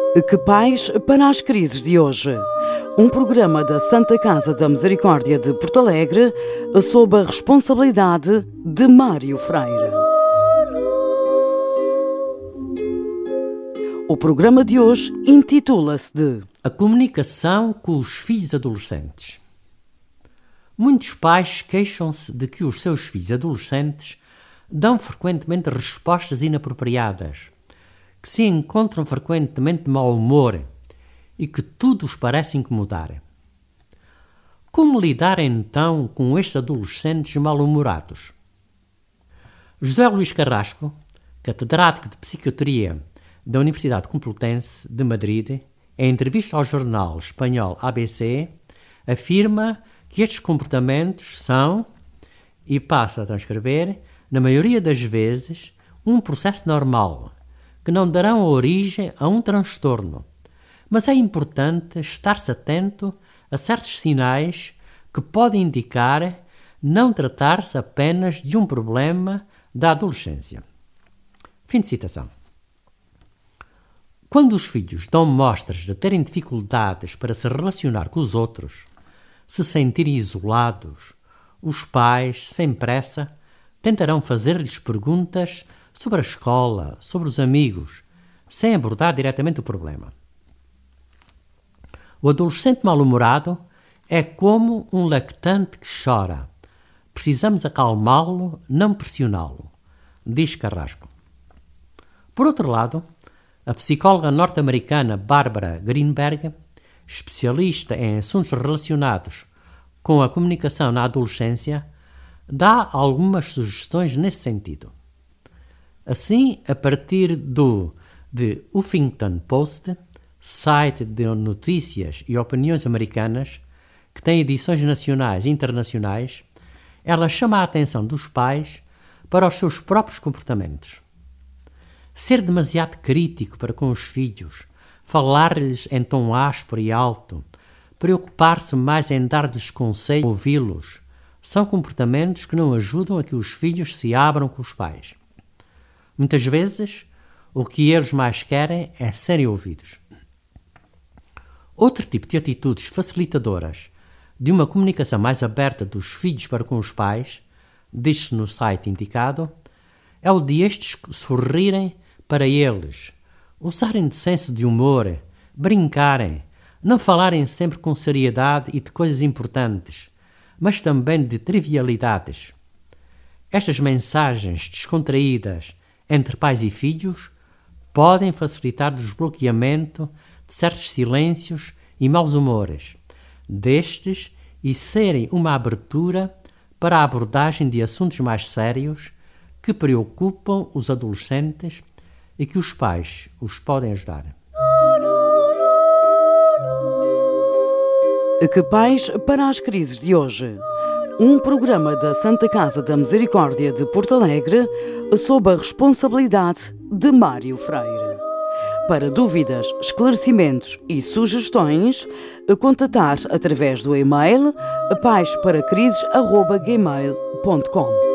Que Pais para as Crises de Hoje. Um programa da Santa Casa da Misericórdia de Porto Alegre, sob a responsabilidade de Mário Freire. O programa de hoje intitula-se de A comunicação com os filhos adolescentes. Muitos pais queixam-se de que os seus filhos adolescentes dão frequentemente respostas inapropriadas, que se encontram frequentemente de mau humor e que tudo os parece incomodar. Como lidar então com estes adolescentes mal-humorados? José Luís Carrasco, catedrático de Psiquiatria da Universidade Complutense de Madrid, em entrevista ao jornal espanhol ABC, afirma que estes comportamentos são, e passa a transcrever, na maioria das vezes, um processo normal, que não darão origem a um transtorno. Mas é importante estar-se atento a certos sinais que podem indicar não tratar-se apenas de um problema da adolescência. Fim de citação. Quando os filhos dão mostras de terem dificuldades para se relacionar com os outros, se sentirem isolados, os pais, sem pressa, tentarão fazer-lhes perguntas sobre a escola, sobre os amigos, sem abordar diretamente o problema. O adolescente mal-humorado é como um lactante que chora. Precisamos acalmá-lo, não pressioná-lo, diz Carrasco. Por outro lado, a psicóloga norte-americana Barbara Greenberg, especialista em assuntos relacionados com a comunicação na adolescência, dá algumas sugestões nesse sentido. Assim, a partir do The Huffington Post, site de notícias e opiniões americanas, que tem edições nacionais e internacionais, ela chama a atenção dos pais para os seus próprios comportamentos. Ser demasiado crítico para com os filhos, falar-lhes em tom áspero e alto, preocupar-se mais em dar-lhes conselhos, ouvi-los, são comportamentos que não ajudam a que os filhos se abram com os pais. Muitas vezes, o que eles mais querem é serem ouvidos. Outro tipo de atitudes facilitadoras de uma comunicação mais aberta dos filhos para com os pais, diz-se no site indicado, é o de estes sorrirem para eles, usarem de senso de humor, brincarem, não falarem sempre com seriedade e de coisas importantes, mas também de trivialidades. Estas mensagens descontraídas entre pais e filhos podem facilitar o desbloqueamento de certos silêncios e maus humores destes e serem uma abertura para a abordagem de assuntos mais sérios que preocupam os adolescentes e que os pais os podem ajudar. Que Pais para as Crises de Hoje. Um programa da Santa Casa da Misericórdia de Porto Alegre, sob a responsabilidade de Mário Freire. Para dúvidas, esclarecimentos e sugestões, contatar através do e-mail paisparacrizes@gmail.com.